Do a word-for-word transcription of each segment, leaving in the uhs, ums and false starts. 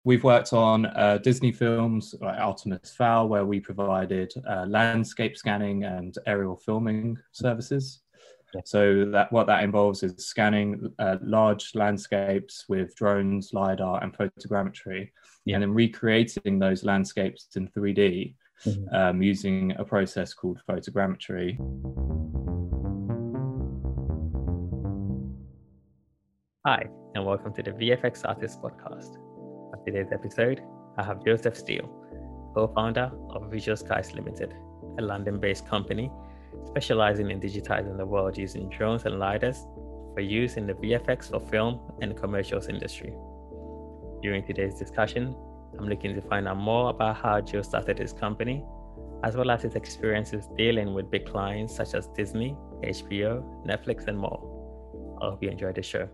We've worked on uh, Disney films like Artemis Fowl, where we provided uh, landscape scanning and aerial filming services. Yeah. So that what that involves is scanning uh, large landscapes with drones, LiDAR, and photogrammetry, Yeah. and then recreating those landscapes in three D Mhm. um, using a process called photogrammetry. Hi, and welcome to the V F X Artists Podcast. For today's episode, I have Joseph Steele, co-founder of Visual Skies Limited, a London-based company specializing in digitizing the world using drones and LiDARs for use in the V F X for film and commercials industry. During today's discussion, I'm looking to find out more about how Joe started his company, as well as his experiences dealing with big clients such as Disney, H B O, Netflix, and more. I hope you enjoyed the show.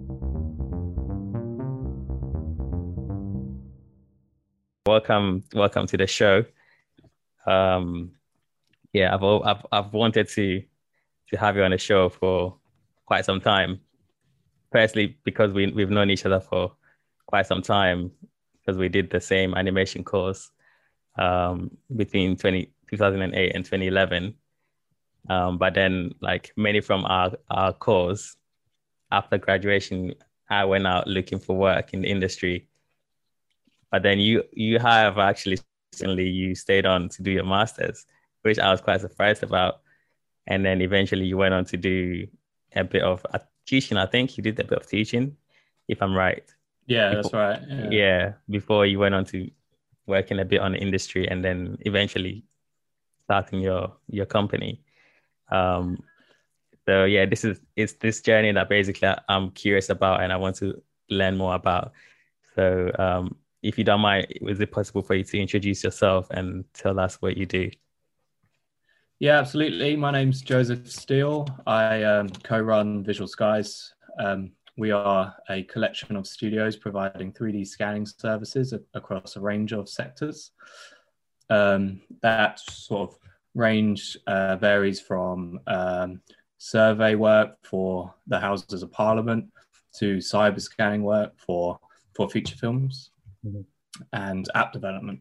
Welcome, welcome to the show. Um, yeah, I've, I've I've wanted to to have you on the show for quite some time. Firstly, because we we've known each other for quite some time, because we did the same animation course um, between twenty, two thousand eight and twenty eleven. Um, but then, like many from our our course, after graduation, I went out looking for work in the industry. But then you you have actually recently you stayed on to do your master's, which I was quite surprised about. And then eventually you went on to do a bit of uh, teaching. I think you did a bit of teaching, if I'm right. Yeah, before, that's right. Yeah. yeah, before you went on to working a bit on the industry and then eventually starting your your company. Um, so yeah, this is it's this journey that basically I'm curious about and I want to learn more about. So um, if you don't mind, is it possible for you to introduce yourself and tell us what you do? Yeah, absolutely. My name's Joseph Steele. I um, co-run Visual Skies. Um, we are a collection of studios providing three D scanning services a- across a range of sectors. Um, that sort of range uh, varies from um, survey work for the Houses of Parliament to cyber scanning work for, for feature films mm-hmm. and app development.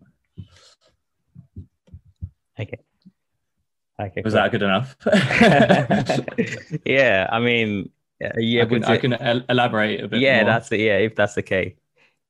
Okay. Okay, was cool. that good enough? Yeah, I mean, are you I able can, to... I can el- elaborate a bit yeah, more. that's the, yeah, if that's okay.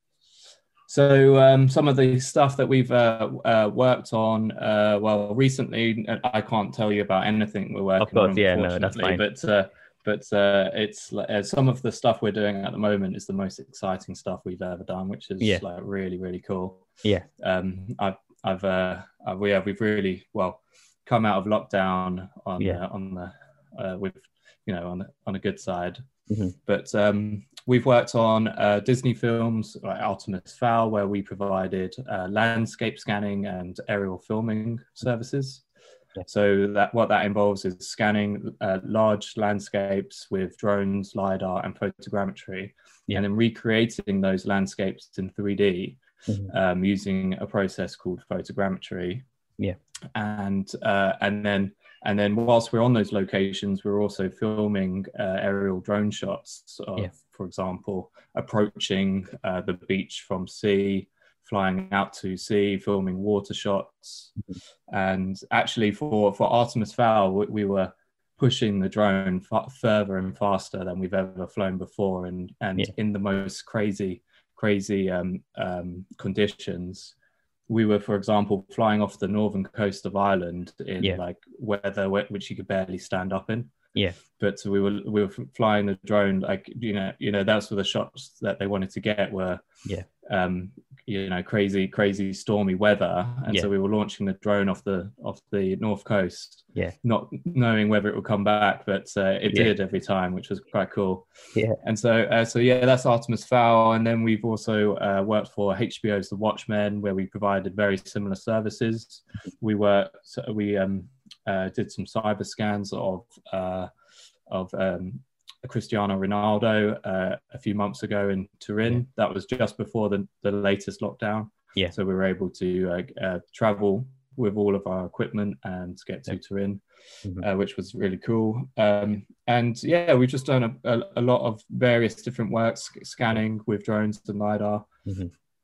So um, some of the stuff that we've uh, uh, worked on, uh, well, recently, I can't tell you about anything we're working of course, on, yeah, no, that's fine. But uh, but uh, it's uh, some of the stuff we're doing at the moment is the most exciting stuff we've ever done, which is yeah. like really, really cool. Yeah. Um, I've, I've, uh, I've, we have, we've really well come out of lockdown on yeah. uh, on the uh, with you know on on a good side. Mm-hmm. But um, we've worked on uh, Disney films like Artemis Fowl, where we provided uh, landscape scanning and aerial filming services. Yeah. So that what that involves is scanning uh, large landscapes with drones, LiDAR, and photogrammetry, yeah. and then recreating those landscapes in three D mm-hmm. um, using a process called photogrammetry. Yeah, and uh, and then. And then whilst we're on those locations, we're also filming uh, aerial drone shots of, yeah. for example, approaching uh, the beach from sea, flying out to sea, filming water shots. Mm-hmm. And actually for, for Artemis Fowl, we, we were pushing the drone f- further and faster than we've ever flown before. And, and yeah. in the most crazy, crazy um, um, conditions. We were, for example, flying off the northern coast of Ireland in yeah. like weather which you could barely stand up in. Yeah. But we were we were flying the drone like you know you know that's where the shots that they wanted to get were yeah um you know crazy crazy stormy weather, and yeah. so we were launching the drone off the off the north coast. Yeah. Not knowing whether it would come back, but uh, it yeah. did every time, which was quite cool. Yeah. And so uh, so yeah, that's Artemis Fowl, and then we've also uh, worked for H B O's The Watchmen, where we provided very similar services. We were so we um uh, did some cyber scans of uh of um Cristiano Ronaldo uh, a few months ago in Turin. Yeah. That was just before the, the latest lockdown. Yeah. So we were able to uh, uh, travel with all of our equipment and get to yeah. Turin, mm-hmm. uh, which was really cool. Um, and yeah, we've just done a, a, a lot of various different works, scanning with drones and LiDAR. Mm-hmm.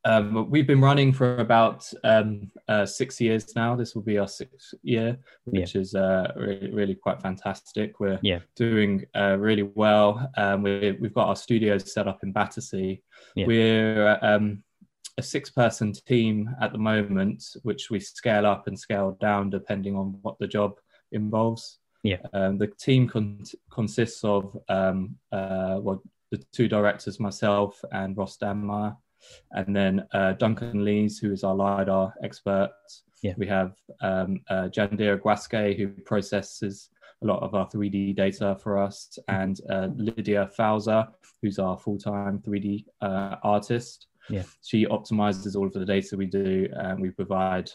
Um, we've been running for about um, uh, six years now. This will be our sixth year, which yeah. is uh, really, really quite fantastic. We're yeah. doing uh, really well. Um, we, we've got our studios set up in Battersea. Yeah. We're um, a six-person team at the moment, which we scale up and scale down depending on what the job involves. Yeah. Um, the team con- consists of um, uh, well, the two directors, myself and Ross Danmar. And then uh, Duncan Lees, who is our LiDAR expert. Yeah. We have um, uh, Jandira Guasque, who processes a lot of our three D data for us, and uh, Lydia Fauser, who's our full-time three D uh, artist. Yeah. She optimizes all of the data we do, and we provide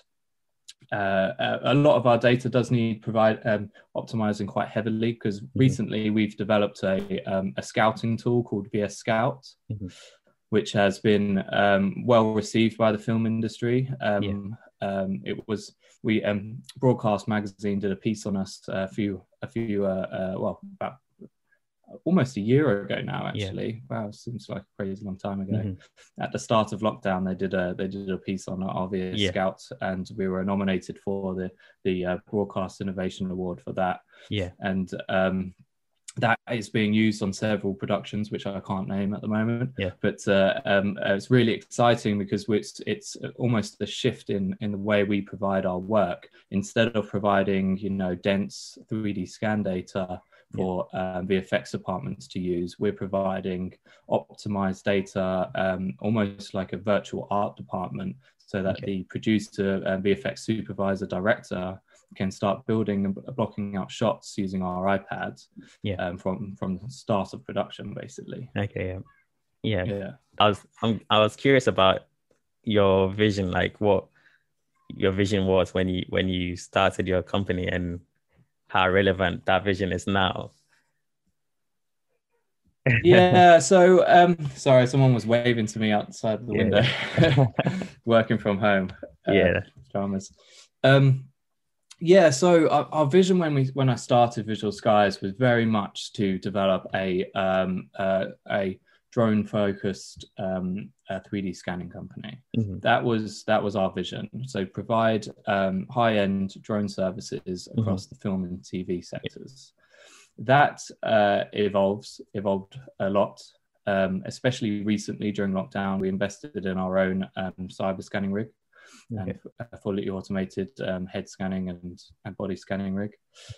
uh, a lot of our data does need provide um, optimizing quite heavily, because mm-hmm. recently we've developed a, um, a scouting tool called V S Scout. Mm-hmm. which has been um, well received by the film industry. Um, yeah. um, it was we um, Broadcast Magazine did a piece on us a few a few uh, uh, well about almost a year ago now. Actually, yeah. Wow, it seems like a crazy long time ago. Mm-hmm. At the start of lockdown, they did a they did a piece on our V S yeah. Scout, and we were nominated for the the uh, Broadcast Innovation Award for that. Yeah, and. Um, That is being used on several productions, which I can't name at the moment. Yeah. But uh, um, it's really exciting because it's it's almost a shift in in the way we provide our work. Instead of providing, you know, dense three D scan data for yeah. um, V F X departments to use, we're providing optimized data, um, almost like a virtual art department, so that okay. the producer, uh, V F X supervisor, director can start building and blocking out shots using our iPads yeah. um, from from the start of production, basically. Okay, yeah, yeah. yeah. I was I'm, I was curious about your vision, like what your vision was when you when you started your company, and how relevant that vision is now. Yeah. So, um, sorry, someone was waving to me outside the yeah, window, yeah. working from home. Uh, yeah. Dramas. Um, Yeah, so our, our vision when we when I started Visual Skies was very much to develop a um, uh, a drone focused um, uh, three D scanning company. Mm-hmm. That was that was our vision. So provide um, high end drone services across mm-hmm. the film and T V sectors. That uh, evolves evolved a lot, um, especially recently during lockdown. We invested in our own um, cyber scanning rig. Okay. And a fully automated um, head scanning and, and body scanning rig.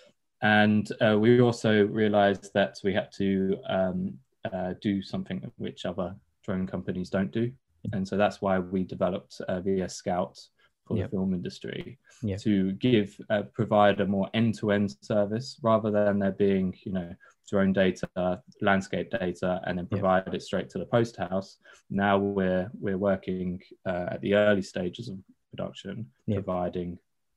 And uh, we also realized that we had to um, uh, do something which other drone companies don't do. And so that's why we developed uh, V S Scout for yep. the film industry yep. to give, uh, provide a more end-to-end service rather than there being, you know, drone data, landscape data, and then provide yep. it straight to the post house. Now we're we're working uh, at the early stages of production, yep. providing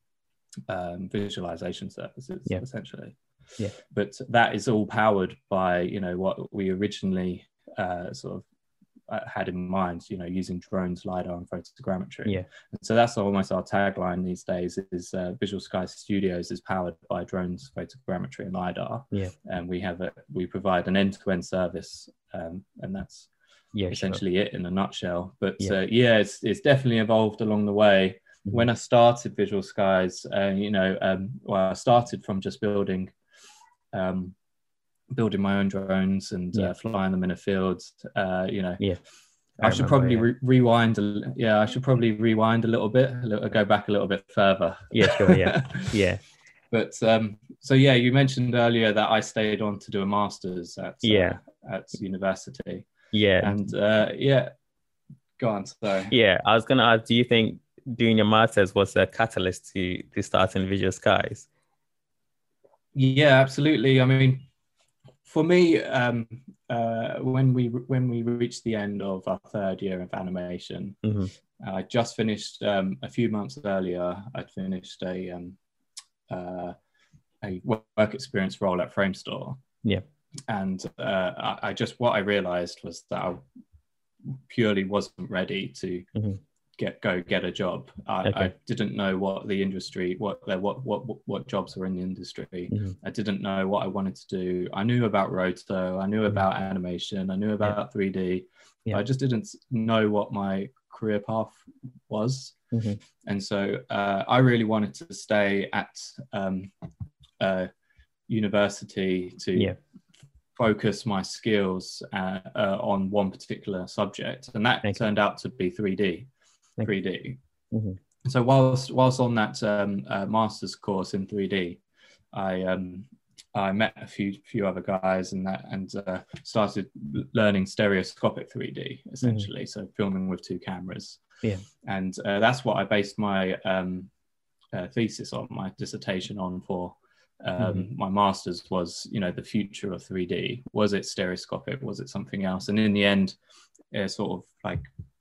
um, visualization services, yep. essentially. Yeah. But that is all powered by, you know, what we originally uh, sort of uh, had in mind, you know, using drones, LiDAR, and photogrammetry. Yeah. And so that's almost our tagline these days is uh, Visual Skies Studios is powered by drones, photogrammetry, and LiDAR. Yeah. And we have a, we provide an end-to-end service, um, and that's yeah, essentially sure. it in a nutshell. But yeah, uh, yeah it's, it's definitely evolved along the way. Mm-hmm. When I started Visual Skies, uh, you know, um, well, I started from just building um, building my own drones and yeah. uh, flying them in a field, uh, you know. Yeah. I, I should probably re- rewind. A, yeah, I should probably rewind a little bit, a little, go back a little bit further. Yeah, sure. Yeah, yeah. But um, so yeah, you mentioned earlier that I stayed on to do a master's at yeah uh, at university. Yeah, and uh, yeah, go on. Sorry. Yeah, I was gonna ask, do you think doing your master's was a catalyst to to start in Visual Skies? Yeah, absolutely. I mean, for me, um, uh, when we when we reached the end of our third year of animation, mm-hmm. I just finished um, a few months earlier. I'd finished a um, uh, a work experience role at Framestore. Yeah, and uh, I, I just what I realised was that I purely wasn't ready to mm-hmm. get go get a job. I, okay. I didn't know what the industry, what what what what jobs were in the industry. Mm-hmm. I didn't know what I wanted to do. I knew about Roto, I knew about mm-hmm. animation, I knew about yeah. three D. Yeah. I just didn't know what my career path was. Mm-hmm. And so uh, I really wanted to stay at um, uh, university to Yeah. focus my skills uh, uh, on one particular subject, and that Thank turned you. out to be three D. Thank three D. Mm-hmm. So whilst whilst on that um, uh, master's course in three D, I um, I met a few few other guys and that and uh, started learning stereoscopic three D essentially. Mm-hmm. So filming with two cameras. Yeah. And uh, that's what I based my um, uh, thesis on, my dissertation on for um, mm-hmm. my master's was, you know, the future of three D. Was it stereoscopic? Was it something else? And in the end, uh, sort of like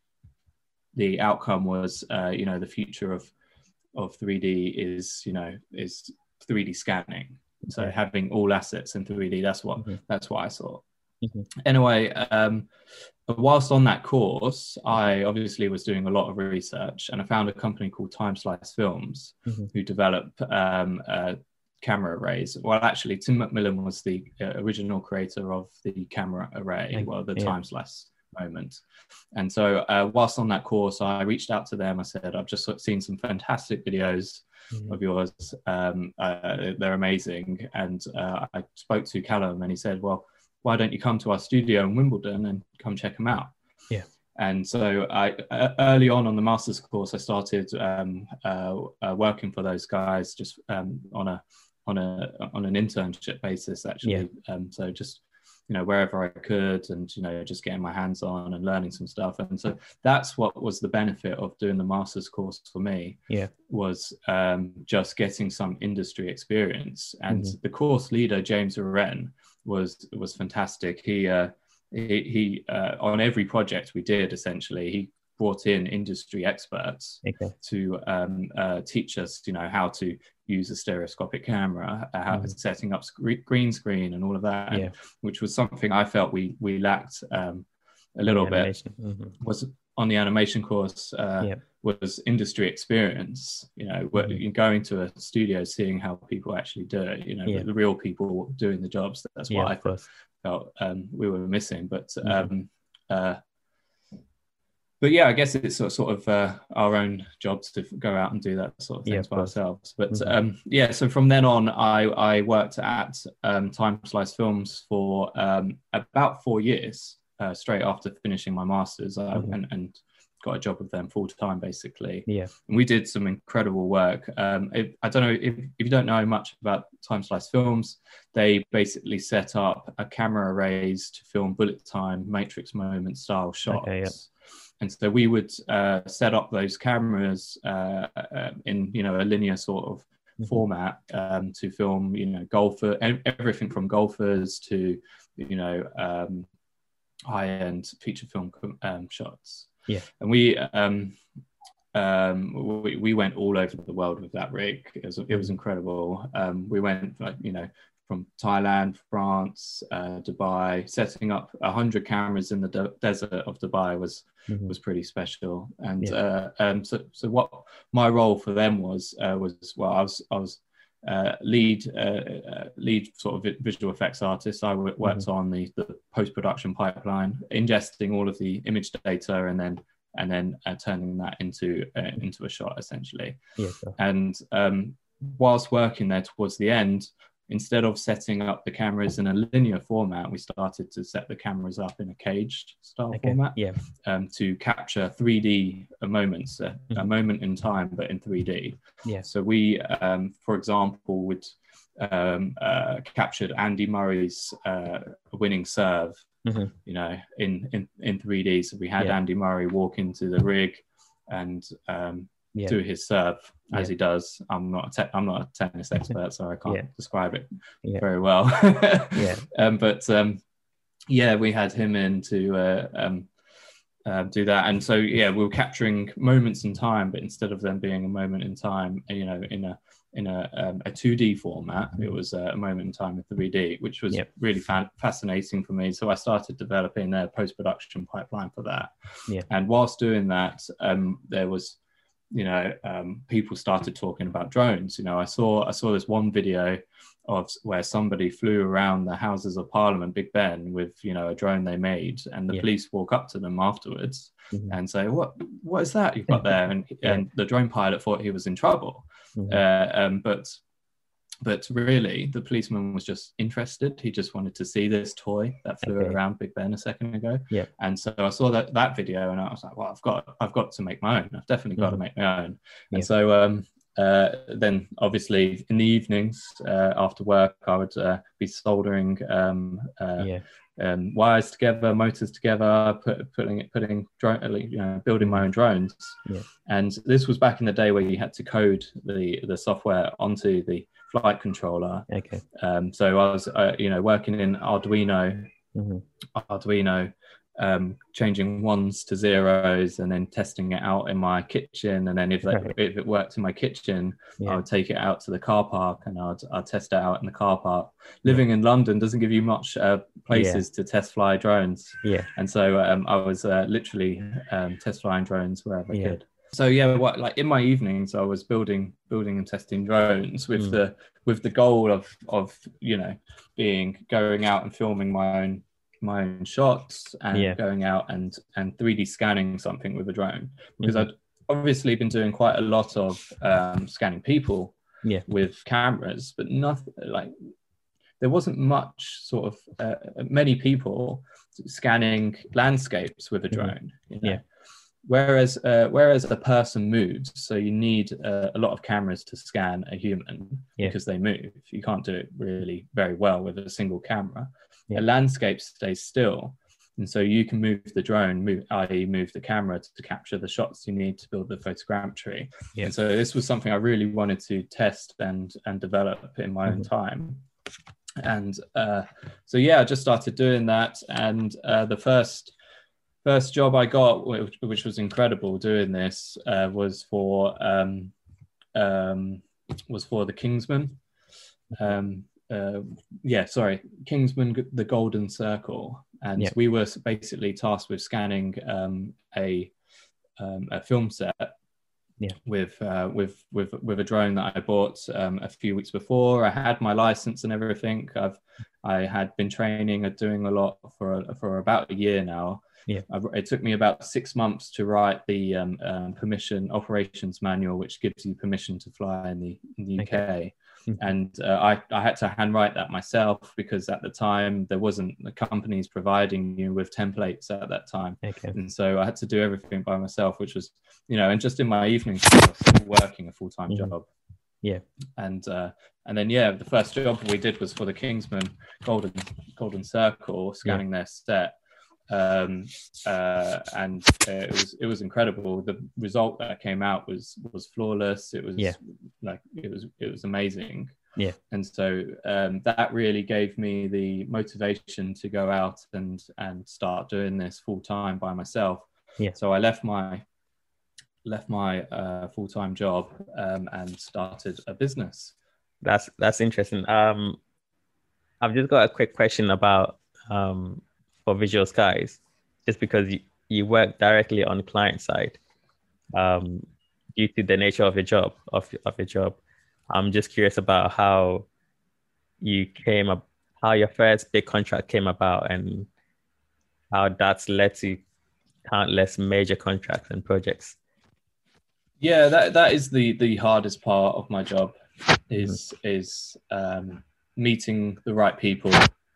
the outcome was, uh, you know, the future of of three D is, you know, is three D scanning. So yeah. having all assets in three D, that's what mm-hmm. that's what I saw. Mm-hmm. Anyway, um, whilst on that course, I obviously was doing a lot of research, and I found a company called Time Slice Films mm-hmm. who develop um, uh, camera arrays. Well, actually, Tim McMillan was the uh, original creator of the camera array, well, the yeah. Time Slice moment. And so uh, whilst on that course, I reached out to them. I said, I've just seen some fantastic videos mm-hmm. of yours. Um, uh, they're amazing. And uh, I spoke to Callum and he said, well, why don't you come to our studio in Wimbledon and come check them out? Yeah. And so I, uh, early on on the master's course, I started um, uh, uh, working for those guys just um, on a on a on an internship basis, actually. Yeah. Um, so just, you know, wherever I could, and, you know, just getting my hands on and learning some stuff. And so that's what was the benefit of doing the master's course for me. Yeah. Was um, just getting some industry experience. And mm-hmm. the course leader, James Wren, was was fantastic. He uh, he, he uh, on every project we did, essentially, he brought in industry experts okay. to um, uh, teach us, you know, how to use a stereoscopic camera, uh, how mm-hmm. setting up sc- green screen and all of that, yeah. which was something I felt we we lacked um, a little bit. Mm-hmm. Was on the animation course uh, yeah. was industry experience. You know, mm-hmm. going to a studio, seeing how people actually do it. You know, yeah. the real people doing the jobs. That's what yeah, I felt, felt um, we were missing. But mm-hmm. um, uh, But yeah, I guess it's sort of uh, our own jobs to go out and do that sort of things yeah, by ourselves. But mm-hmm. um, yeah, so from then on, I, I worked at um, Time Slice Films for um, about four years, uh, straight after finishing my master's, I, mm-hmm. and, and got a job with them full time, basically. Yeah, and we did some incredible work. Um, if, I don't know if, if you don't know much about Time Slice Films, they basically set up a camera arrays to film bullet time, matrix moment style shots. Okay, yeah. And so we would uh, set up those cameras uh, uh, in, you know, a linear sort of mm-hmm. format um, to film, you know, golfer, everything from golfers to, you know, um, high-end feature film um, shots. Yeah. And we, um, um, we we went all over the world with that rig. It was, it was incredible. Um, we went, like, you know, from Thailand, France, uh, Dubai. Setting up a hundred cameras in the de- desert of Dubai was mm-hmm. was pretty special. And yeah. uh, um, so so what my role for them was uh, was well, I was I was uh, lead uh, uh, lead sort of visual effects artist. I w- worked mm-hmm. on the, the post production pipeline, ingesting all of the image data, and then and then uh, turning that into uh, into a shot, essentially. Yeah, sure. And um, whilst working there towards the end, instead of setting up the cameras in a linear format, we started to set the cameras up in a caged style okay. format yeah. um, to capture three D moments, uh, mm-hmm. a moment in time, but in three D. Yeah. So we, um, for example, would um, uh, captured Andy Murray's uh, winning serve, mm-hmm. you know, in, in, in three D. So we had yeah. Andy Murray walk into the rig and um, Yeah. do his serve as yeah. he does. I'm not a te- I'm not a tennis expert, so I can't yeah. describe it yeah. very well. yeah. Um, but um, yeah, we had him in to uh, um, uh, do that, and so yeah, we were capturing moments in time, but instead of them being a moment in time, you know, in a in a um, a two D format, mm-hmm. it was a moment in time in three D, which was yep. really fa- fascinating for me. So I started developing a post production pipeline for that. Yeah. And whilst doing that, um, there was you know, um, people started talking about drones. You know, I saw I saw this one video of where somebody flew around the Houses of Parliament, Big Ben, with, you know, a drone they made, and the Yeah. police walk up to them afterwards Mhm. and say, "What, what is that you've got there?" And, Yeah. and the drone pilot thought he was in trouble, Mhm. uh, um, but but really the policeman was just interested. He just wanted to see this toy that flew Okay. around Big Ben a second ago. Yeah. And so I saw that that video, and I was like, "Well, I've got I've got to make my own. I've definitely got Mhm. to make my own." Yeah. And so um, uh, then obviously in the evenings uh, after work, I would uh, be soldering um, uh, Yeah. um, wires together, motors together, put, putting it, putting drone, you know, building my own drones. Yeah. And this was back in the day where you had to code the the software onto the flight controller. Okay. Um, so I was, uh, you know, working in Arduino, Mm-hmm. Arduino. Um, changing ones to zeros and then testing it out in my kitchen, and then if, that, Right. if it worked in my kitchen, Yeah. I would take it out to the car park and I'd, I'd test it out in the car park. Living in London doesn't give you much uh, places to test fly drones, Yeah. and so um, I was uh, literally um, test flying drones wherever I Yeah. could. So yeah, what, like in my evenings, I was building, building and testing drones with Mm. the with the goal of of you know being going out and filming my own my own shots and Yeah. going out and and three D scanning something with a drone, because Mhm. I'd obviously been doing quite a lot of um, scanning people Yeah. with cameras, but nothing like there wasn't much sort of uh, many people scanning landscapes with a drone. You know? Yeah. Whereas, uh, whereas a person moves, so you need uh, a lot of cameras to scan a human Yeah. because they move. You can't do it really very well with a single camera. Yeah. A landscape stays still, and so you can move the drone, move, that is, move the camera to, to capture the shots you need to build the photogrammetry. Yeah. And so this was something I really wanted to test and and develop in my Mhm. own time. And uh, so yeah, I just started doing that, and uh, the first. First job I got, which, which was incredible doing this, uh, was for um, um, was for the Kingsman. Um, uh, yeah, sorry, Kingsman, the Golden Circle, and Yeah. we were basically tasked with scanning um, a um, a film set. Yeah. With uh, with with with a drone that I bought um, a few weeks before. I had my license and everything. I've I had been training and doing a lot for for about a year now. Yeah. It took me about six months to write the um, um, permission operations manual, which gives you permission to fly in the, in the U K. Okay. Mhm. And uh, I, I had to handwrite that myself, because at the time there wasn't the companies providing you with templates at that time. Okay. And so I had to do everything by myself, which was, you know, and just in my evenings, I was still working a full-time Mhm. job. Yeah. And uh, and then yeah, the first job we did was for the Kingsman Golden Golden Circle, scanning their set. Um, uh, and uh, it was it was incredible. The result that came out was was flawless. It was Yeah. like it was it was amazing. Yeah. And so um, that really gave me the motivation to go out and and start doing this full time by myself. Yeah. So I left my left my uh, full time job um, and started a business. That's that's interesting. Um, I've just got a quick question about um for Visual Skies, just because you, you work directly on the client side, um, due to the nature of your job of of your job. I'm just curious about how you came up, how your first big contract came about, and how that's led to countless major contracts and projects. Yeah, that that is the the hardest part of my job, is mm-hmm. is um, meeting the right people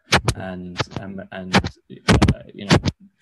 and um, and uh, you know,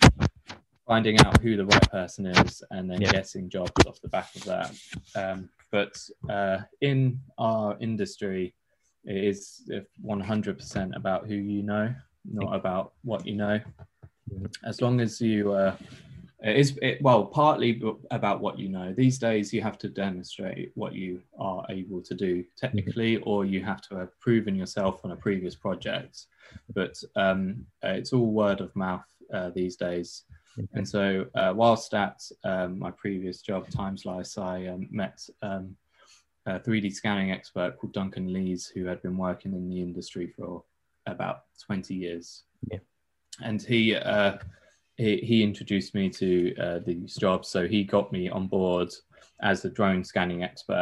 finding out who the right person is, and then yeah. getting jobs off the back of that. Um, but uh, in our industry, it is one hundred percent about who you know, not about what you know. As long as you, uh, it is it, well, partly about what you know. These days, you have to demonstrate what you are able to do technically, mm-hmm. or you have to have proven yourself on a previous project. But um, uh, it's all word of mouth uh, these days. Okay. And so, uh, whilst at um, my previous job, TimeSlice, I um, met um, a three D scanning expert called Duncan Lees, who had been working in the industry for about twenty years. Yeah. And he, uh, he he introduced me to uh, these jobs. So he got me on board as a drone scanning expert.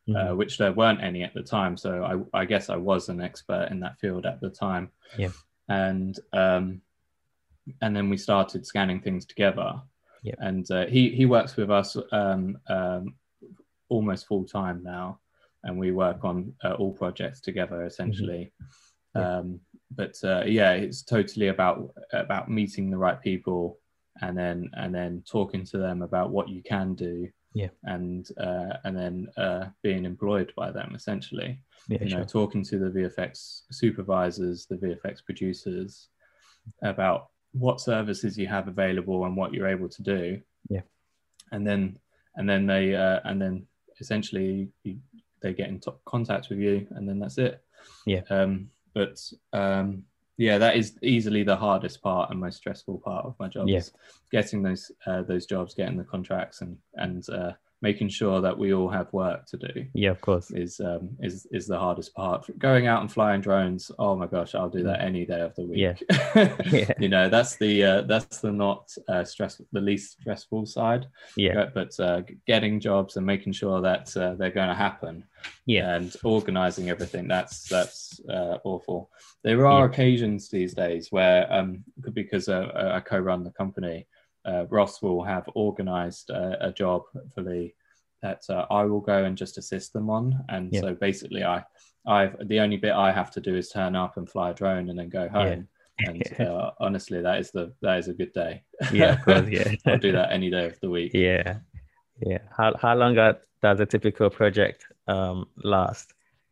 uh, which there weren't any at the time. So I, I guess I was an expert in that field at the time. Yeah. And um, and then we started scanning things together. Yeah. And uh, he he works with us um, um, almost full time now, and we work on uh, all projects together essentially. Mm-hmm. Yeah. Um, but uh, yeah, it's totally about about meeting the right people, and then and then talking to them about what you can do. Yeah. And uh, and then uh, being employed by them essentially. Yeah, you know, sure. talking to the V F X supervisors, the V F X producers about what services you have available and what you're able to do. Yeah. And then and then they uh, and then essentially you, they get in t- contact with you, and then that's it. Yeah. Um, but um, yeah, that is easily the hardest part and most stressful part of my job. Yeah. Is getting those uh, those jobs, getting the contracts, and and uh, making sure that we all have work to do. Yeah, of course. Is um, is is the hardest part. Going out and flying drones. Oh my gosh, I'll do that any day of the week. Yeah. Yeah. You know, that's the uh, that's the not uh, stress, the least stressful side. Yeah. But uh, getting jobs and making sure that uh, they're going to happen. Yeah. And organizing everything. That's that's uh, awful. There are yeah. occasions these days where, um, because uh, I co-run the company, uh, Ross will have organized uh, a job for the that uh, I will go and just assist them on. And yeah. so basically, I, I've the only bit I have to do is turn up and fly a drone and then go home. Yeah. And uh, honestly, that is the that is a good day. Yeah, of course. Yeah, I'll do that any day of the week. Yeah, yeah. How how long does a typical project um, last?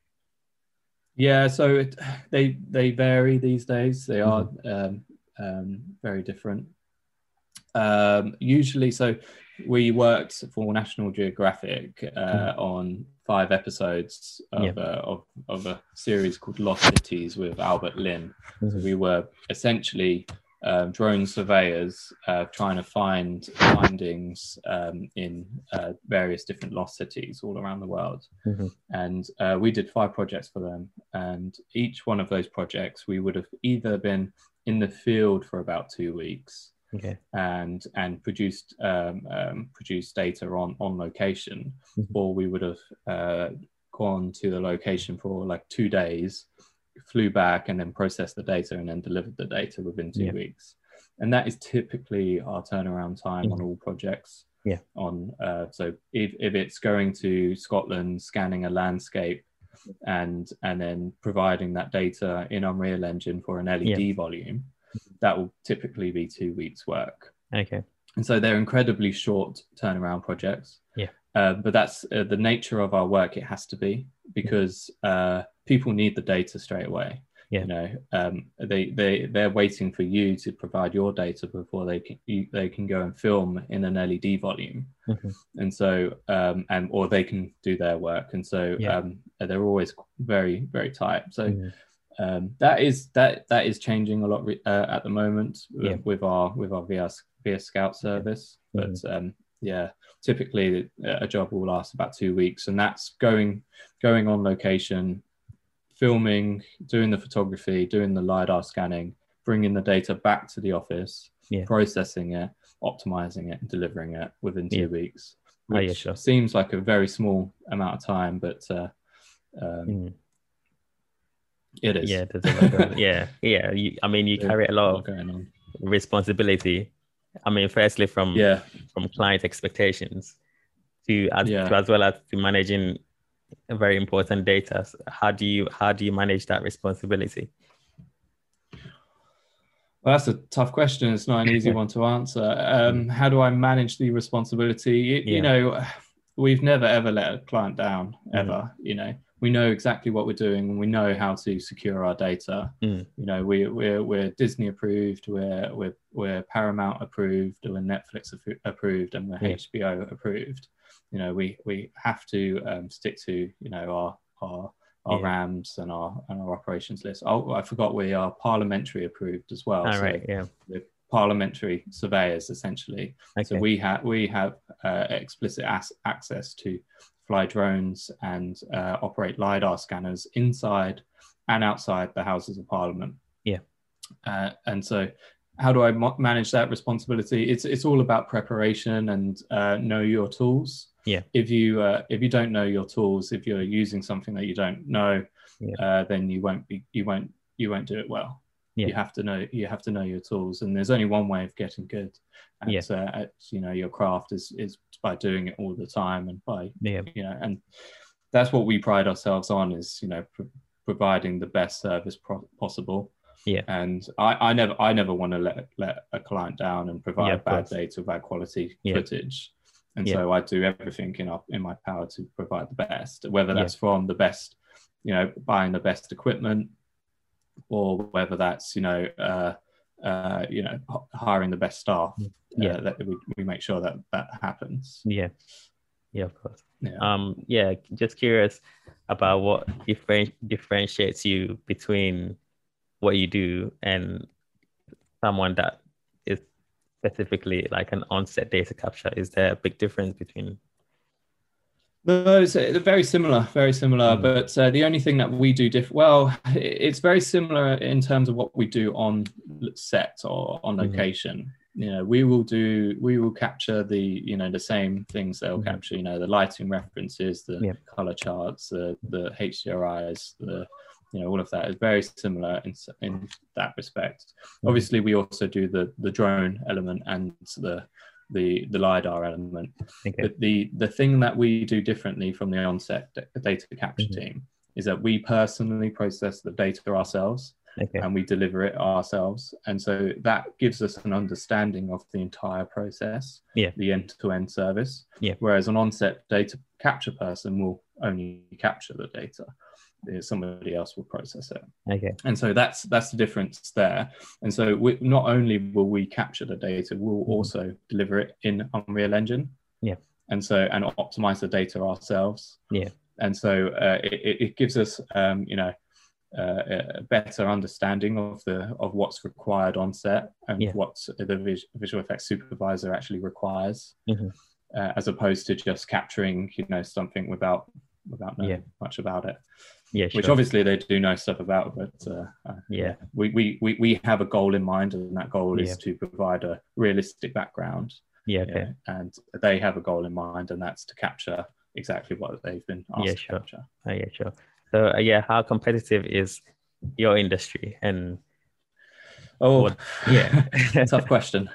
Yeah, so it, they they vary these days. They are mm-hmm. um, um, very different. Um, usually, so we worked for National Geographic uh, mm-hmm. on five episodes of, yeah. uh, of of a series called Lost Cities with Albert Lin. Mm-hmm. So we were essentially um, drone surveyors uh, trying to find findings um, in uh, various different lost cities all around the world. Mm-hmm. And uh, we did five projects for them. And each one of those projects, we would have either been in the field for about two weeks okay. and and produced um, um, produced data on, on location, mm-hmm. or we would have uh, gone to the location for like two days, flew back and then processed the data and then delivered the data within two yeah. weeks. And that is typically our turnaround time mm-hmm. on all projects. Yeah. On uh, so if, if it's going to Scotland, scanning a landscape and and then providing that data in Unreal Engine for an L E D yeah. volume, that will typically be two weeks work. Okay. And so they're incredibly short turnaround projects. Yeah. Uh, but that's uh, the nature of our work. It has to be because uh, people need the data straight away. Yeah. You know, um, they they they're waiting for you to provide your data before they can you, they can go and film in an L E D volume, mm-hmm. and so um, and or they can do their work, and so yeah. um, they're always very very tight. So mm-hmm. um, that is that that is changing a lot uh, at the moment with, yeah. with our with our V S, V S Scout service, mm-hmm. but um, yeah, typically a job will last about two weeks, and that's going going on location, filming, doing the photography, doing the LiDAR scanning, bringing the data back to the office, yeah. processing it, optimizing it, and delivering it within two yeah. weeks. Which oh, yeah, sure. seems like a very small amount of time, but uh, um, mm. it is. Yeah, there's a lot going, yeah, yeah. You, I mean, you there's carry a lot, a lot of going on. responsibility. I mean, firstly, from yeah. from client expectations to as, yeah. to as well as to managing very important data. How do you how do you manage that responsibility? Well, that's a tough question. It's not an easy one to answer. Um, how do I manage the responsibility? You, yeah. you know, we've never ever let a client down ever. Mm. You know, we know exactly what we're doing and we know how to secure our data. Mm. You know, we, we're we're Disney approved, we're we're we're Paramount approved, we're Netflix approved, and we're yeah. H B O approved. You know, we we have to um, stick to you know our our our yeah. RAMs and our and our operations list. Oh, I forgot we are parliamentary approved as well. All so right, yeah. We're parliamentary surveyors essentially. Okay. So we have we have uh, explicit as- access to fly drones and uh, operate LiDAR scanners inside and outside the Houses of Parliament. Yeah. Uh, and so how do I mo- manage that responsibility? It's it's all about preparation and uh, know your tools. Yeah. If you uh, if you don't know your tools, if you're using something that you don't know, yeah. uh, then you won't be you won't you won't do it well. Yeah. You have to know you have to know your tools, and there's only one way of getting good at, Yeah. uh, at you know your craft is is by doing it all the time, and by Yeah. you know, and that's what we pride ourselves on, is you know pro- providing the best service pro- possible. Yeah. And I, I never I never want to let let a client down and provide Yeah, bad course. data, bad quality yeah. footage. And yeah. so I do everything in our, in my power to provide the best, whether that's yeah. from the best, you know, buying the best equipment, or whether that's, you know, uh, uh, you know, h- hiring the best staff. Yeah. Uh, that we, we make sure that that happens. Yeah. Yeah, of course. Yeah. Um, yeah, just curious about what different differentiates you between what you do and someone that is specifically like an on-set data capture. Is there a big difference between? No, it's uh, very similar, very similar. Mm. But uh, the only thing that we do different, well, it's very similar in terms of what we do on set or on location. Mm-hmm. You know, we will do, we will capture the, you know, the same things they'll mm-hmm. capture. You know, the lighting references, the yeah. color charts, the the H D R Is, the, you know, all of that is very similar in in that respect. Mm-hmm. Obviously, we also do the the drone element and the the the LiDAR element. Okay. But the the thing that we do differently from the onset data capture mm-hmm. team is that we personally process the data ourselves. Okay. And we deliver it ourselves, and so that gives us an understanding of the entire process, yeah. the end-to-end service. Yeah. Whereas an onset data capture person will only capture the data; somebody else will process it. Okay. And so that's that's the difference there. And so we, not only will we capture the data, we'll mm-hmm. also deliver it in Unreal Engine. Yeah. And so and optimize the data ourselves. Yeah. And so uh, it, it gives us, um, you know. Uh, a better understanding of the of what's required on set and yeah. what the vis- visual effects supervisor actually requires, mm-hmm. uh, as opposed to just capturing, you know, something without without knowing yeah. much about it. Yeah, which sure. obviously they do know stuff about, but uh, uh, yeah, we, we we we have a goal in mind, and that goal yeah. is to provide a realistic background. Yeah, okay. You know, and they have a goal in mind, and that's to capture exactly what they've been asked yeah, to sure. capture. Oh, yeah, sure. So uh, yeah, how competitive is your industry? And oh what, yeah, tough question.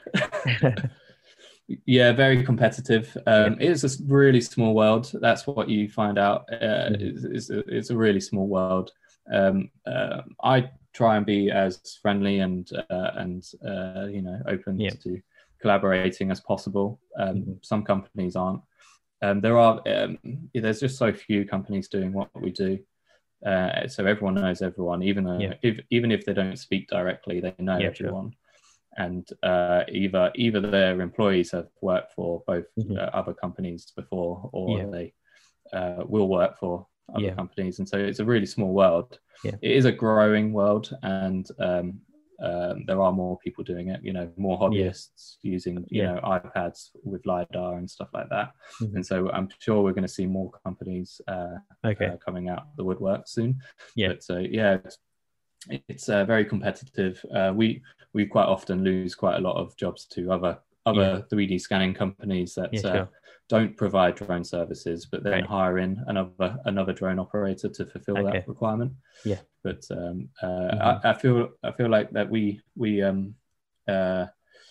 Yeah, very competitive. Um, yeah. It's a really small world. That's what you find out. Uh, mm-hmm. it's, it's, a, it's a really small world. Um, uh, I try and be as friendly and uh, and uh, you know open yeah. to collaborating as possible. Um, mm-hmm. Some companies aren't. Um, there are. Um, there's just so few companies doing what we do. Uh, so everyone knows everyone, even though yeah. if even if they don't speak directly, they know yeah, everyone. Sure. And uh, either either their employees have worked for both mm-hmm. uh, other companies before, or yeah. they uh, will work for other yeah. companies. And so it's a really small world. Yeah. It is a growing world, and um, um, there are more people doing it. You know, more hobbyists yeah. using you yeah. know iPads with LiDAR and stuff like that. Mm-hmm. And so I'm sure we're going to see more companies uh, okay. uh, coming out the woodwork soon. Yeah. But uh, yeah. It's, it's uh, very competitive. Uh, we we quite often lose quite a lot of jobs to other other yeah. three D scanning companies that yeah, uh, sure. don't provide drone services, but then right. hire in another another drone operator to fulfill okay. that requirement. Yeah. But um, uh, mm-hmm. I, I feel I feel like that we we um, uh,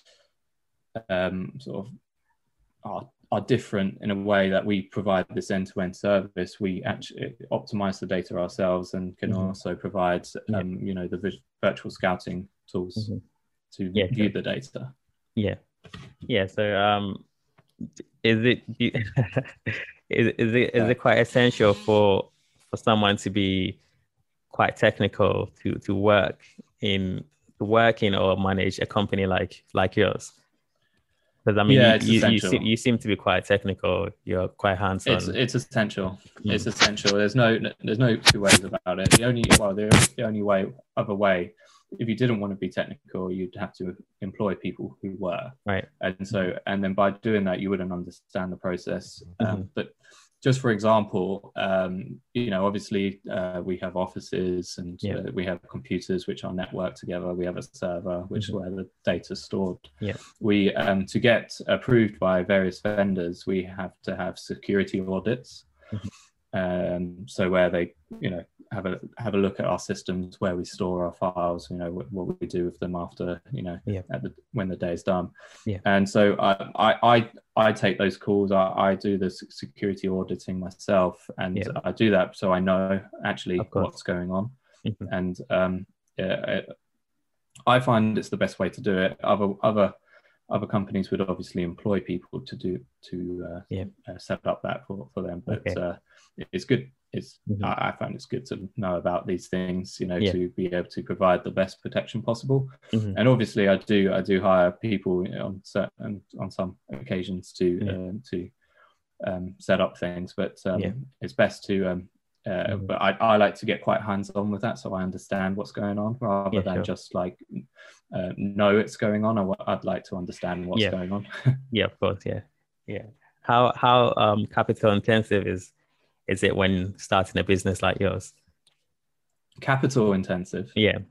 um, sort of are are different in a way that we provide this end-to-end service. We actually optimize the data ourselves and can mm-hmm. also provide, um, yeah. you know, the vi- virtual scouting tools mm-hmm. to yeah, view sure. the data. Yeah, yeah. So, um, is it is is it is it quite essential for for someone to be quite technical to to work in to work in or manage a company like like yours? Because I mean, yeah, you, it's you, essential. You, seem, you seem to be quite technical. You're quite hands-on. It's it's essential. Mm. It's essential. There's no there's no two ways about it. The only well, the, the only way other way, if you didn't want to be technical, you'd have to employ people who were. Right. And so and then by doing that, you wouldn't understand the process. Um, mm-hmm. But just for example, um, you know, obviously uh, we have offices and Yeah. uh, we have computers which are networked together. We have a server which mm-hmm. is where the data is stored. Yeah. We um, to get approved by various vendors, we have to have security audits. Mm-hmm. Um, so where they, you know, have a have a look at our systems, where we store our files, you know, what, what we do with them after, you know, yeah. at the, when the day is done. Yeah. And so I I I, I take those calls. I, I do the security auditing myself, and yeah. I do that so I know actually what's going on. Mm-hmm. And um, yeah, it, I find it's the best way to do it. Other other other companies would obviously employ people to do to uh, yeah. uh, set up that for, for them, but okay. uh, it's good. It's mm-hmm. I, I find it's good to know about these things, you know, yeah. to be able to provide the best protection possible. Mm-hmm. And obviously, I do I do hire people, you know, on certain on some occasions to yeah. uh, to um, set up things, but um, yeah. it's best to. Um, uh, mm-hmm. But I, I like to get quite hands-on with that, so I understand what's going on rather yeah, than sure. just like uh, know it's going on. Or I'd like to understand what's yeah. going on. yeah, of course. Yeah, yeah. How how um, capital intensive is is it when starting a business like yours? Capital intensive. Yeah.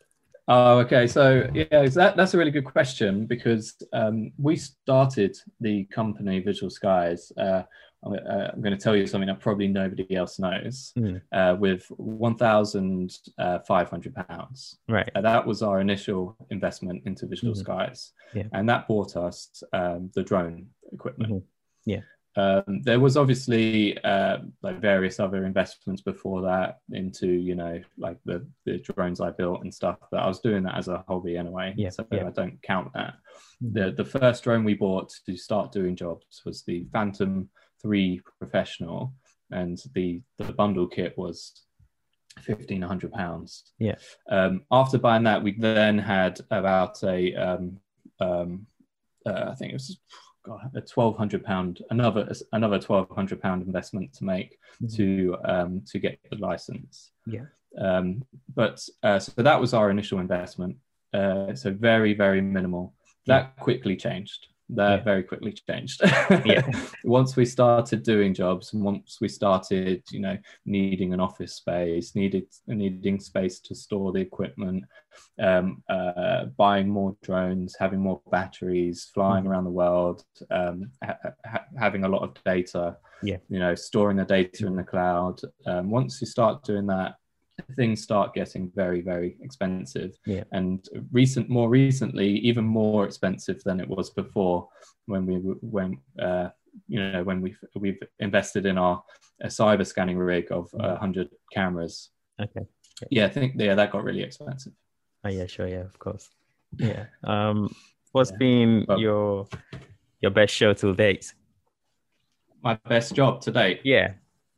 Oh, okay. So yeah, that that's a really good question because um, we started the company Visual Skies. Uh, I'm, uh, I'm going to tell you something that probably nobody else knows. Mm. Uh, with one thousand five hundred pounds. Right. Uh, that was our initial investment into Visual mm-hmm. Skies, yeah. and that bought us um, the drone equipment. Mm-hmm. Yeah. Um, there was obviously uh, like various other investments before that into, you know, like the, the drones I built and stuff, but I was doing that as a hobby anyway. Yeah, so yeah. I don't count that. Mm-hmm. The the first drone we bought to start doing jobs was the Phantom three Professional, and the, the bundle kit was fifteen hundred pounds. Yeah. Um, after buying that, we then had about a, um, um, uh, I think it was God, a twelve hundred pound, another another twelve hundred pound investment to make mm-hmm. to um, to get the license. Yeah. Um, but uh, so that was our initial investment. Uh, so very very minimal. That yeah. quickly changed. That yeah. very quickly changed. yeah. Once we started doing jobs, and once we started, you know, needing an office space, needed needing space to store the equipment, um, uh, buying more drones, having more batteries, flying mm-hmm. around the world, um, ha- ha- having a lot of data. Yeah. You know, storing the data in the cloud. Um, once you start doing that, things start getting very, very expensive. Yeah. And recent, more recently, even more expensive than it was before. When we, when uh, you know, when we've we've invested in our a cyber scanning rig of a uh, hundred cameras. Okay. okay. Yeah, I think yeah, that got really expensive. Oh yeah, sure, yeah, of course. Yeah. Um, what's yeah. been well, your your best show to date? My best job to date. Yeah.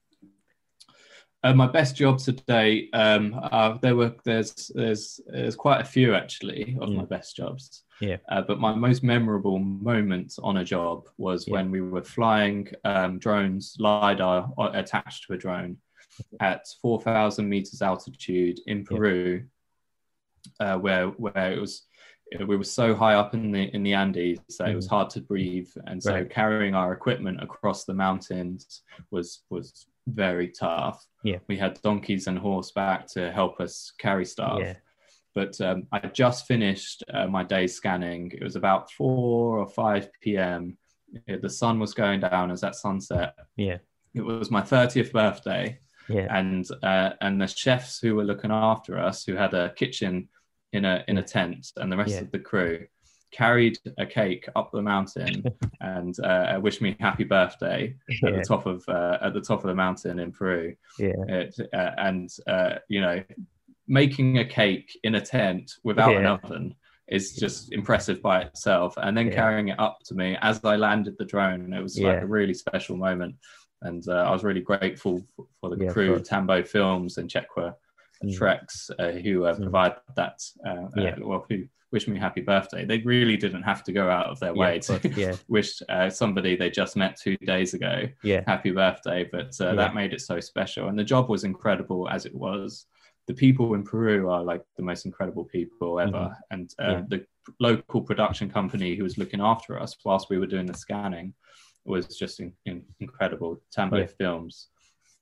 Uh, my best job today, um, uh, there were there's there's there's quite a few actually of mm. my best jobs. Yeah. Uh, but my most memorable moment on a job was yeah. when we were flying um, drones, LiDAR attached to a drone at four thousand meters altitude in Peru, yeah. uh, where where it was we were so high up in the in the Andes that mm. it was hard to breathe, and so right. carrying our equipment across the mountains was was very tough. Yeah, we had donkeys and horseback to help us carry stuff. Yeah. But um, I just finished uh, my day's scanning. It was about four or five p.m. The sun was going down as at sunset. Yeah, it was my thirtieth birthday. Yeah, and uh, and the chefs who were looking after us, who had a kitchen in a in a tent, and the rest yeah. of the crew carried a cake up the mountain and uh, wished me happy birthday yeah. at the top of uh, at the top of the mountain in Peru. Yeah, it, uh, and uh, you know, making a cake in a tent without yeah. an oven is just impressive by itself. And then yeah. carrying it up to me as I landed the drone, it was yeah. like a really special moment. And uh, I was really grateful for, for the yeah, crew, Tambo Films and Czechwa mm. Trex, uh, who uh, mm. provided that. Uh, yeah. uh, well, who wished me happy birthday. They really didn't have to go out of their way yeah, to yeah. wish uh, somebody they just met two days ago yeah. happy birthday. But uh, yeah. that made it so special. And the job was incredible as it was. The people in Peru are like the most incredible people ever. Mm-hmm. And uh, yeah. the local production company who was looking after us whilst we were doing the scanning was just in, in, incredible. Tambo Yeah. Films.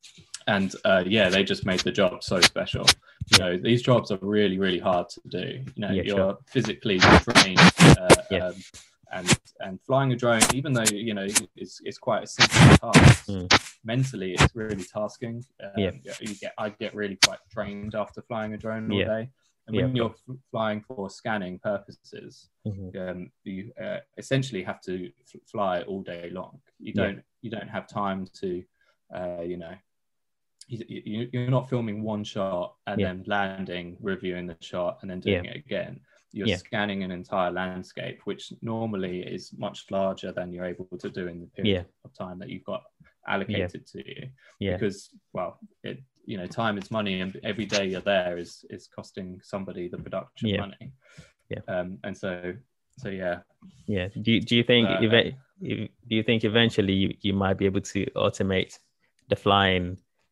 And uh, yeah, they just made the job so special. You know, these jobs are really, really hard to do. You know, Yeah, you're sure. physically trained, uh, Yeah. um, and and flying a drone, even though you know it's it's quite a simple task. Mm. Mentally, it's really tasking. Um, Yeah. you get I get really quite drained after flying a drone all Yeah. day. And Yeah, when of you're course. f- flying for scanning purposes, Mhm. um, you uh, essentially have to f- fly all day long. You Yeah. don't you don't have time to, uh, you know. You, you, you're not filming one shot and Yeah. then landing, reviewing the shot, and then doing Yeah. it again. You're Yeah. scanning an entire landscape, which normally is much larger than you're able to do in the period Yeah. of time that you've got allocated to you. Yeah. Because, well, it you know, time is money, and every day you're there is is costing somebody the production Yeah. money. Yeah. Um, and so, so yeah. Yeah. Do you, do you think Uh, eve- do you think eventually you, you might be able to automate the flying?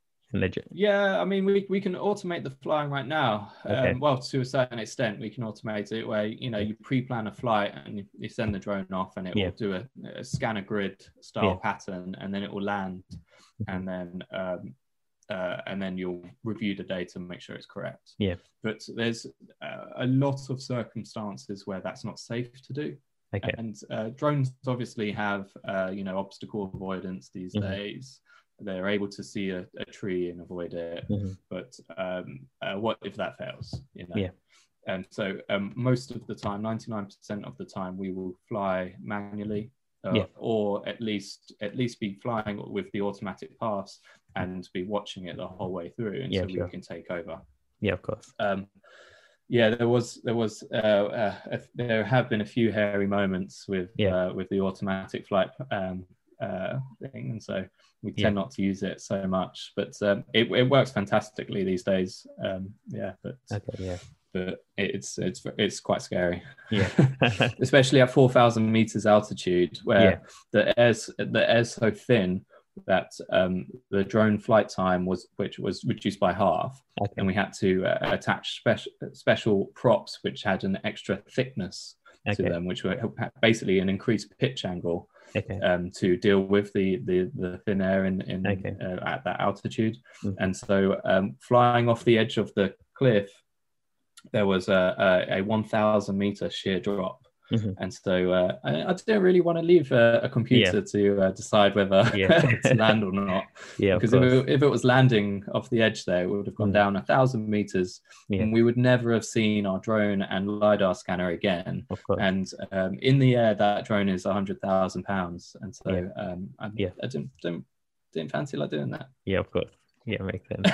Yeah, I mean, we, we can automate the flying right now. Okay. Um, well, to a certain extent, we can automate it where, you know, you pre-plan a flight and you, you send the drone off and it Yeah. will do a, a scanner grid style Yeah. pattern, and then it will land, and then um, uh, and then you'll review the data and make sure it's correct. Yeah. But there's uh, a lot of circumstances where that's not safe to do. Okay. And uh, drones obviously have, uh, you know, obstacle avoidance these Mhm. days. They're able to see a, a tree and avoid it. Mm-hmm. But um, uh, what if that fails? You know. Yeah. And so um, most of the time, ninety-nine percent of the time, we will fly manually, uh, Yeah. or at least at least be flying with the automatic pass and be watching it the whole way through, and Yeah, so sure. we can take over. Yeah, of course. Um, yeah, there was there was uh, uh, a, there have been a few hairy moments with Yeah. uh, with the automatic flight um, uh, thing, and so we tend Yeah. not to use it so much. But um, it, it works fantastically these days. Um, yeah, but Okay. Yeah. but it's it's it's quite scary. Yeah. Especially at four thousand meters altitude, where Yeah. the air's the air's so thin that um, the drone flight time was which was reduced by half, Okay. and we had to uh, attach special special props which had an extra thickness Okay. to them, which were basically an increased pitch angle Okay. um, to deal with the the, the thin air in, in Okay. uh, at that altitude. Mhm. And so um, flying off the edge of the cliff, there was a, a, a one thousand meter sheer drop. Mhm. And so uh, I, I didn't really want to leave a, a computer Yeah. to uh, decide whether Yeah. to land or not. Yeah. Of Because if course. it, if it was landing off the edge there, it would have gone Mm. down a thousand meters, Yeah. and we would never have seen our drone and LiDAR scanner again. Of course. And um, in the air, that drone is one hundred thousand pounds. And so Yeah. um, I, Yeah. I didn't, didn't, didn't fancy like doing that. Yeah, of course. Yeah, makes sense.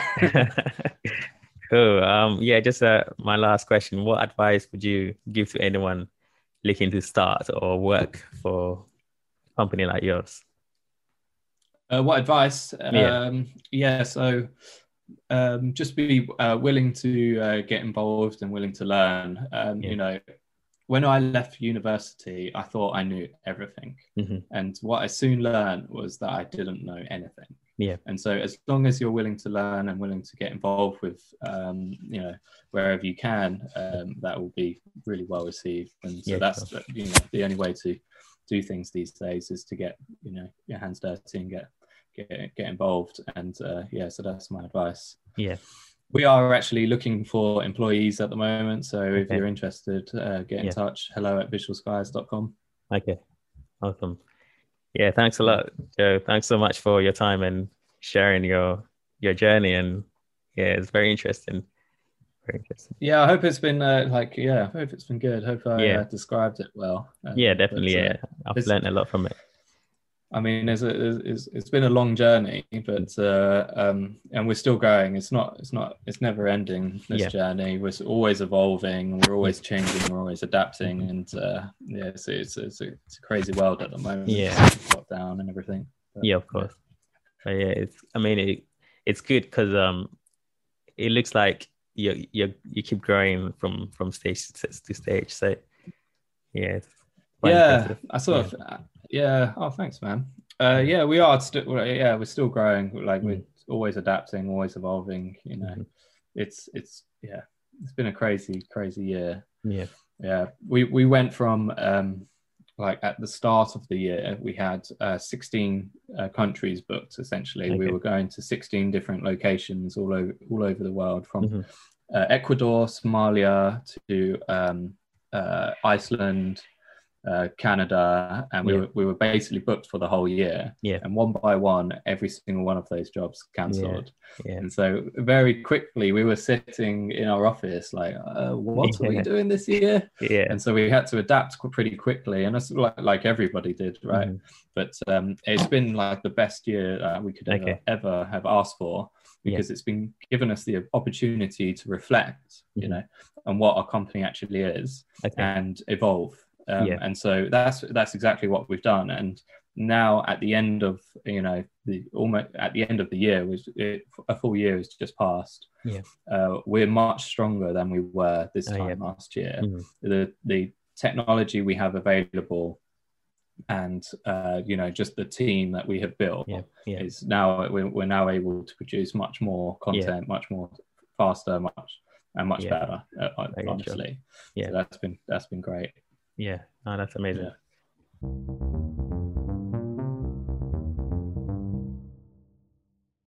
Cool. Um, yeah, just uh, my last question. What advice would you give to anyone looking to start or work for a company like yours? Uh, what advice? Yeah. Um, yeah, so um, just be uh, willing to uh, get involved and willing to learn. Um, Yeah. You know, when I left university, I thought I knew everything. Mhm. And what I soon learned was that I didn't know anything. Yeah. And so as long as you're willing to learn and willing to get involved with, um, you know, wherever you can, um, that will be really well received. And so Yeah, that's, sure. you know, the only way to do things these days is to get, you know, your hands dirty and get, get, get involved. And uh, yeah, so that's my advice. Yeah. We are actually looking for employees at the moment. So if Okay. you're interested, uh, get in Yeah. touch. Hello at visual skies dot com. Okay. Awesome. Yeah, thanks a lot, Joe. Thanks so much for your time and sharing your your journey. And yeah, it's very interesting. Very interesting. Yeah, I hope it's been uh, like, yeah, I hope it's been good. Hope I Yeah. uh, described it well. Um, Yeah, definitely. but, uh, Yeah, I've it's- learned a lot from it. I mean, it's, a, it's, it's been a long journey, but uh, um, and we're still going. It's not, it's not, it's never ending. This Yeah. journey, we're always evolving. We're always changing. We're always adapting, and uh, yeah, it's, it's, it's, a, it's a crazy world at the moment. Yeah. Lockdown and everything. But, Yeah, of course. But yeah, it's. I mean, it, it's good because um, it looks like you you you keep growing from from stage to, to stage. So yeah, it's quite Yeah, impressive. I sort of. uh, Yeah. Oh, thanks, man. Uh, yeah, we are still. Yeah, we're still growing. Like we're always adapting, always evolving. You know, Mhm. it's it's yeah. It's been a crazy, crazy year. Yeah. Yeah, we we went from um, like at the start of the year, we had uh, sixteen uh, countries booked. Essentially, okay. We were going to sixteen different locations all over all over the world, from mm-hmm. uh, Ecuador, Somalia to um, uh, Iceland, uh, Canada, and we yeah. were we were basically booked for the whole year. Yeah. And one by one, every single one of those jobs cancelled. Yeah. Yeah. And so very quickly, we were sitting in our office like, uh, "What yeah. are we doing this year?" Yeah. And so we had to adapt pretty quickly, and that's like, like everybody did, right? Mm-hmm. But um, it's been like the best year that we could ever, okay. ever have asked for, because yeah. it's been given us the opportunity to reflect, mm-hmm. you know, on what our company actually is okay. and evolve. Um, yeah. And so that's that's exactly what we've done. And now at the end of, you know, the almost at the end of the year, was it, a full year has just passed. Yeah, uh, we're much stronger than we were this time oh, yeah. last year. Mm-hmm. The the technology we have available, and uh, you know, just the team that we have built yeah. Yeah. is now we're, we're now able to produce much more content, yeah. much more faster, much and much yeah. better. Uh, honestly, yeah, so that's been that's been great. Yeah, oh, that's amazing. Yeah.